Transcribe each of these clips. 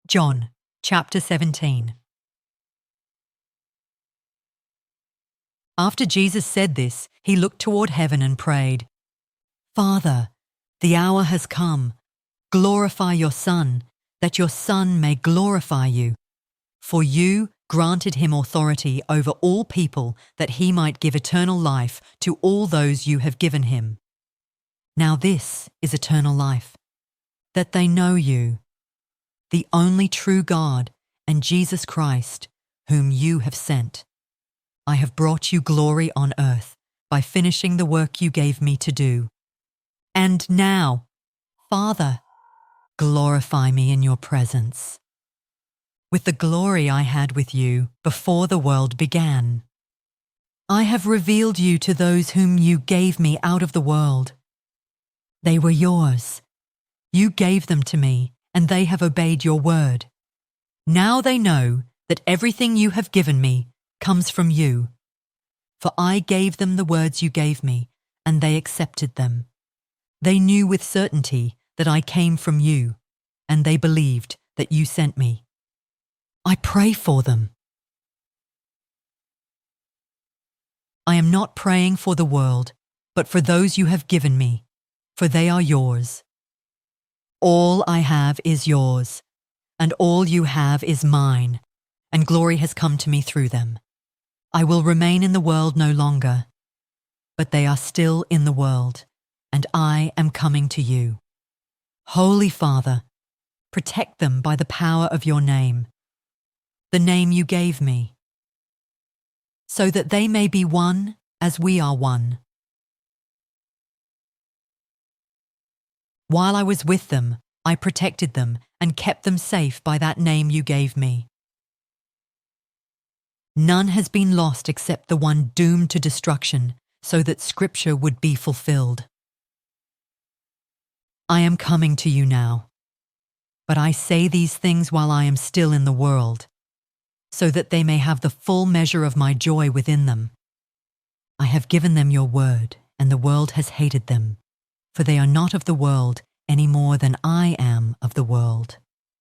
John chapter 17. After Jesus said this, he looked toward heaven and prayed, "Father, the hour has come. Glorify your Son, that your Son may glorify you. For you granted him authority over all people, that he might give eternal life to all those you have given him. Now this is eternal life, that they know you, the only true God, and Jesus Christ, whom you have sent. I have brought you glory on earth by finishing the work you gave me to do. And now, Father, glorify me in your presence, with the glory I had with you before the world began. I have revealed you to those whom you gave me out of the world. They were yours. You gave them to me, and they have obeyed your word. Now they know that everything you have given me comes from you. For I gave them the words you gave me, and they accepted them. They knew with certainty that I came from you, and they believed that you sent me. I pray for them. I am not praying for the world, but for those you have given me, for they are yours. All I have is yours, and all you have is mine, and glory has come to me through them. I will remain in the world no longer, but they are still in the world, and I am coming to you. Holy Father, protect them by the power of your name, the name you gave me, so that they may be one as we are one. While I was with them, I protected them and kept them safe by that name you gave me. None has been lost except the one doomed to destruction, so that Scripture would be fulfilled. I am coming to you now, but I say these things while I am still in the world, so that they may have the full measure of my joy within them. I have given them your word, and the world has hated them, for they are not of the world any more than I am of the world.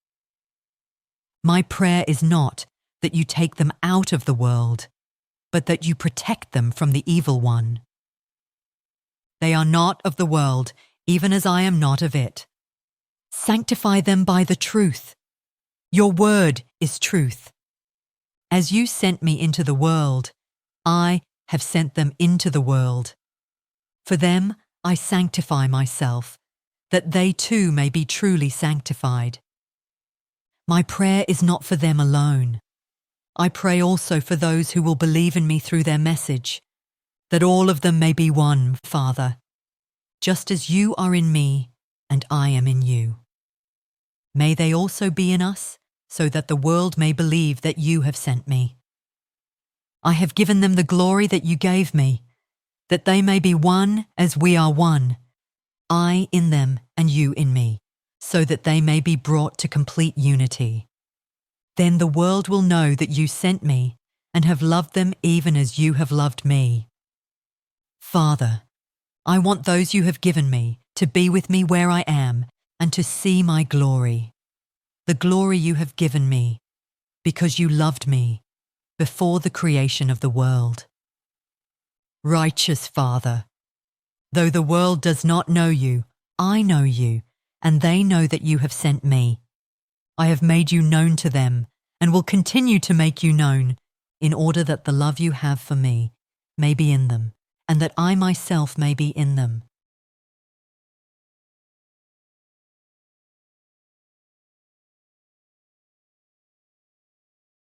My prayer is not that you take them out of the world, but that you protect them from the evil one. They are not of the world, even as I am not of it. Sanctify them by the truth. Your word is truth. As you sent me into the world, I have sent them into the world. For them I sanctify myself, that they too may be truly sanctified. My prayer is not for them alone. I pray also for those who will believe in me through their message, that all of them may be one, Father, just as you are in me and I am in you. May they also be in us, so that the world may believe that you have sent me. I have given them the glory that you gave me, that they may be one as we are one, I in them and you in me, so that they may be brought to complete unity. Then the world will know that you sent me and have loved them even as you have loved me. Father, I want those you have given me to be with me where I am and to see my glory, the glory you have given me, because you loved me before the creation of the world. Righteous Father, though the world does not know you, I know you, and they know that you have sent me. I have made you known to them, and will continue to make you known, in order that the love you have for me may be in them, and that I myself may be in them.